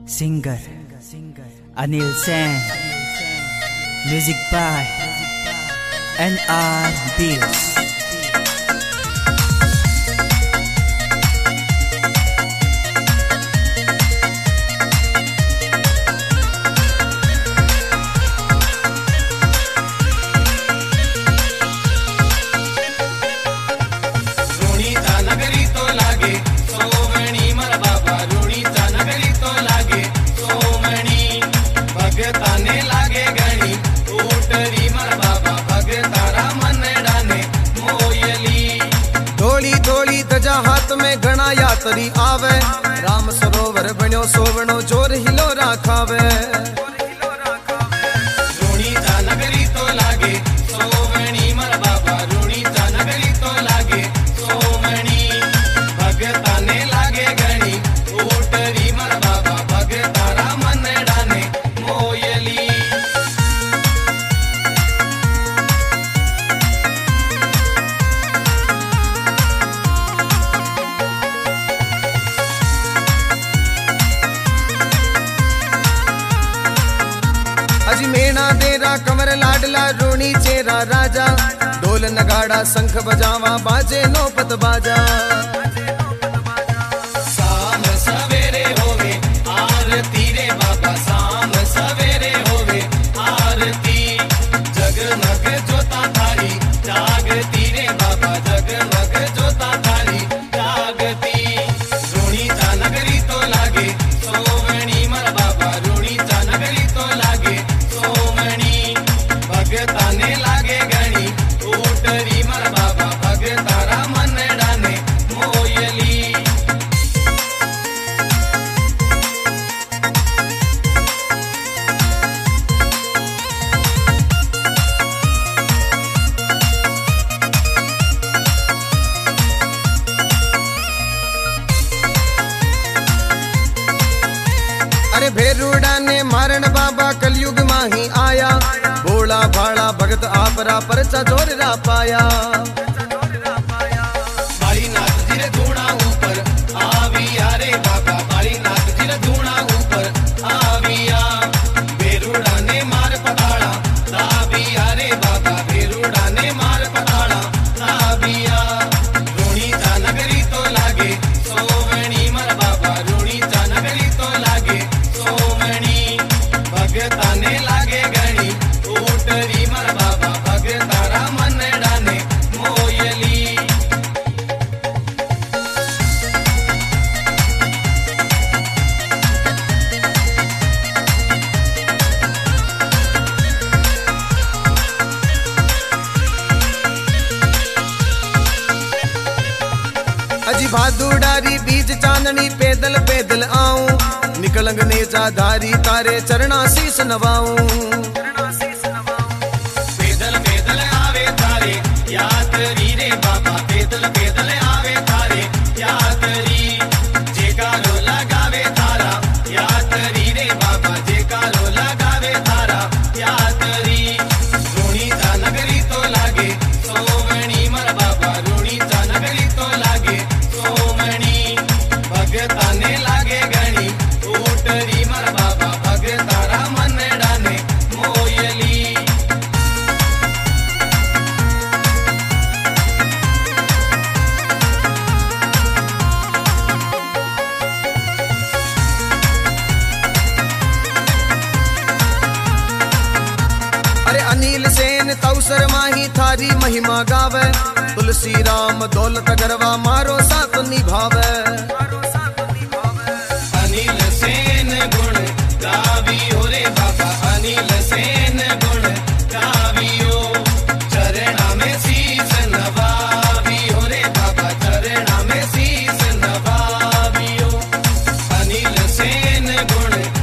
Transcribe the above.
Singer Anil Sen. Music by NR Bills. हाथ में घना यात्री आवे, राम सरोवर बन्यो सोवनो जोर हिलोरा खावे। रूणी ता नगरी तो लागे सोवणी मर बाबा, रूणी ता नगरी तो लागे सोवणी, भगता ने लागे गणी ऊटरी मर बाबा, भगतारा मन डाने मोयली। मेना देरा कमर लाडला रूणी चेरा राजा, ढोल नगाड़ा शंख बजावा बाजे नौपत बाजा। शाम सवेरे होवे आरती रे बाबा, शाम सवेरे होवे आरती, जगमग जोता थारी जागती रे बाबा, जगमग जोता थारी जागती। रूणी ता नगरी तो लागे सोवणी मर बाबा, रूणी ता नगरी तो लागे सोवणी, भगता ने लागे गणी ऊटरी मर बाबा, भगतारा मन डाने मोयली। अरे भेरूड़ा ने मारण बाबा कलयुग माही आया, भोला भाड़ा भगत आपरा परचा जोर रा पाया। बाली नाथ जिरे धूणा ऊपर आविया रे बाबा, बाली नाथ जिरे धूणा ऊपर आविया, भेरूड़ा ने मार पताड़ा दाविया रे बाबा, भेरूड़ा ने मार पताड़ा दाविया। रूणी ता नगरी तो लागे सोवणी मर बाबा, रूणी ता नगरी तो लागे सोवणी, भगता ने लागे गणी ऊटरी मर बाबा, भगतारा मन डाने मोयली। अजी भादुड़ारी बीज चांदनी पैदल पैदल आऊं, निकलंग नेजा धारी तारे चरणा शीस नवाऊं। पैदल पैदल आवे थारे यात्री रे बाबा, पैदल पैदल आवे थारे यात्री, जेकालो लगावे थारा यात्री रे बाबा, जेकालो लगावे थारा यात्री। रूणी ता नगरी तो लागे सोवणी मर बाबा, रूणी ता नगरी तो लागे सोवणी, भगता ने लागे गणी ऊटरी मर बाबा, भगतारा मन डाने मोयली। अरे अनिल सेन तौसर माही थारी महिमा गावे, तुलसी राम दौलत गरवा मारो साथ निभावे। अनिल सेन गुण गावियो रे बाबा, अनिल सेन गुण गावियो, चरणा में शीस नवावियो रे बाबा, चरणा में शीस नवावियो। अनिल सेन गुण